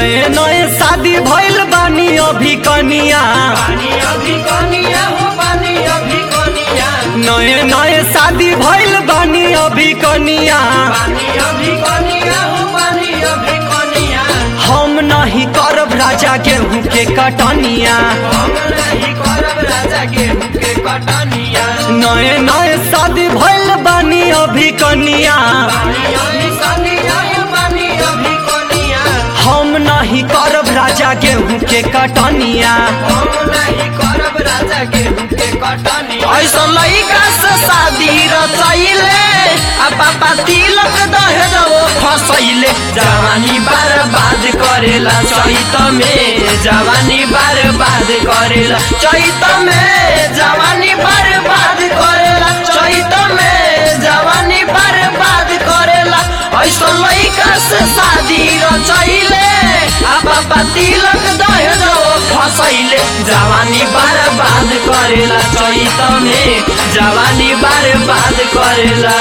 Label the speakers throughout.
Speaker 1: नए नए शादी भइल बानी अभी कनिया, नए नए शादी भइल बानी अभी कनिया। हम नहीं करब राजा गेहूं के कटनिया, नए नए शादी भइल बानी अभी कनिया। हम नहीं करब राजा गेहूं के कटनिया।
Speaker 2: ऐसा लइका से शादी रचैले आ पापा तिलक दहेज फसैले। जवानी बर्बाद करेला चैत में, जवानी बर्बाद करेला चैत में, जवानी बर्बाद करेला चैत में, जवानी बर्बाद करेला। ऐसा लइका से शादी रचैले आ पापा तिलक दहेज फसैले। जवानी बर्बाद करेला चैत में, जवानी बर्बाद करेला।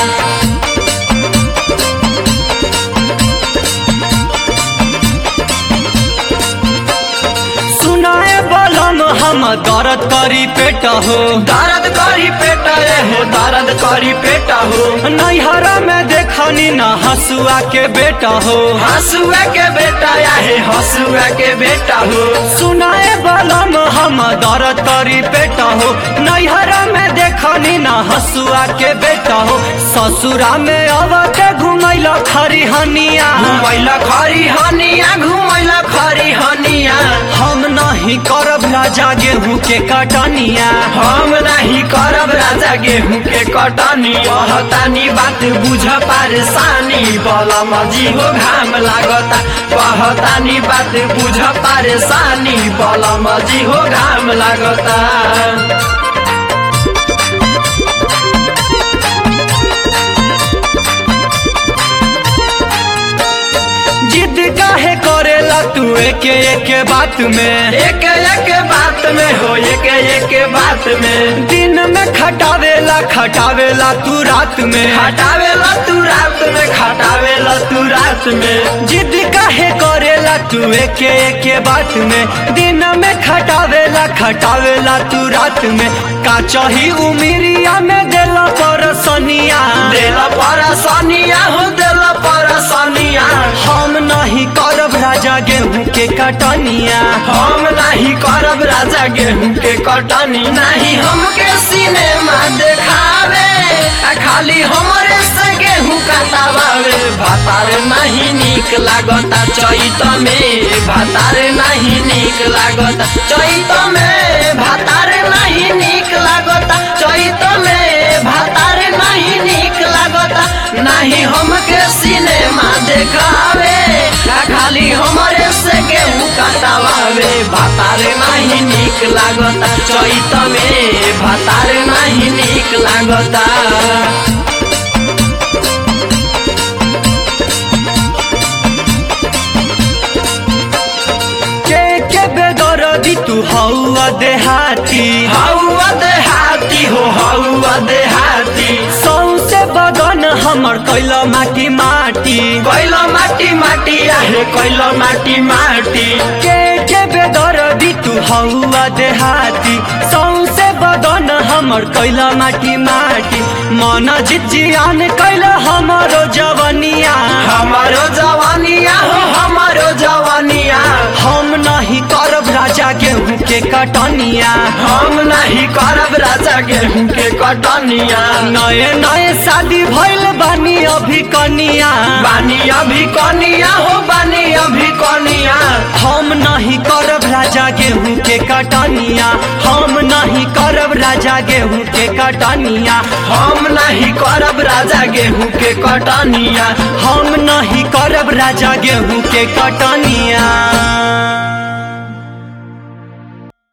Speaker 1: सुनाए बलम हम दर्द करी पेट हो,
Speaker 2: दर्द करी पेट हो, दर्द करी पेट हो।
Speaker 1: नैहरा में देखनी न हसुआ के बेटा हो,
Speaker 2: हसुआ के बेटा है, हसुआ के बेटा हो।
Speaker 1: सुनाए बलम हम दर्द करी पेट हो। नैहरा में देखनी न हसुआ के बेटा हो। ससुरा में अब के घुमैला खरी हनिया,
Speaker 2: घुमैला खरी हनिया, घुमैला खरी हनिया।
Speaker 1: हम नहीं करब राजा गेहूं के कटनिया,
Speaker 2: हम नहीं करब राजा गेहूं के कटनी। कहतानी बात बुझ परेशानी, बलम जी हो घाम लागता। कहतानी बात बुझ परेशानी, बलम जी हो घाम लागता।
Speaker 1: जिद काहे करेला तू एक एक बात में,
Speaker 2: एक एक बात में हो, एक एक बात में।
Speaker 1: दिन में खटावेला खटावेला तू रात में,
Speaker 2: खटावेला तू रात में, खटावेला तू रात में।
Speaker 1: जिद काहे करेला तू एक एक बात में। दिन में खटावेला खटावेला तू रात में। का चाही उमिरिया में देला परसनिया,
Speaker 2: देला परसनिया हो, देला परसनिया।
Speaker 1: हम नहीं करब राजा गेहूं के कटनिया,
Speaker 2: हम नहीं करब राजा गेहूं के कटनी। नहीं हमके सिनेमा देखावे, खाली हमरे से गेहूं कटावे। भातार नहीं नीक लागता चैत में, भातार नहीं नीक लागता चैत में, भातार नहीं नीक लागता चैत में, भातार नहीं नीक लागता। नहीं हमके सिनेमा देखावे, खाली हमरे से गेहूं कटावे। भातार नहीं नीक लागता चैत में, भातार नहीं नीक लागता।
Speaker 1: के बेदर्दी तू हौआ देहाती,
Speaker 2: हौआ देहाती हो, हौआ देहाती।
Speaker 1: सौसे बदन हमर कैला माटी माटी,
Speaker 2: कैला माटी माटी आहे, कैला माटी माटी।
Speaker 1: के बेदर्दी तू हौआ देहाती। सौसे बदन हमर कैला माटी माटी। मन जिजियान कैला हमारो जवनिया,
Speaker 2: हमारो जवानिया हो, हमारो जवानिया।
Speaker 1: हम नहीं करब राजा गेहूं के कटनिया,
Speaker 2: हम नहीं करब राजा गेहूं के कटनिया।
Speaker 1: नए नए शादी भइल बानी अभी कनिया,
Speaker 2: बानी अभी कनिया हो, बानी अभी कनिया।
Speaker 1: हम नहीं करब राजा गेहूं के कटनिया, हम नहीं करब राजा गेहूं के कटनिया,
Speaker 2: हम नहीं करब राजा गेहूं के कटनिया।
Speaker 1: हम नहीं करब राजा गेहूं के कटनिया।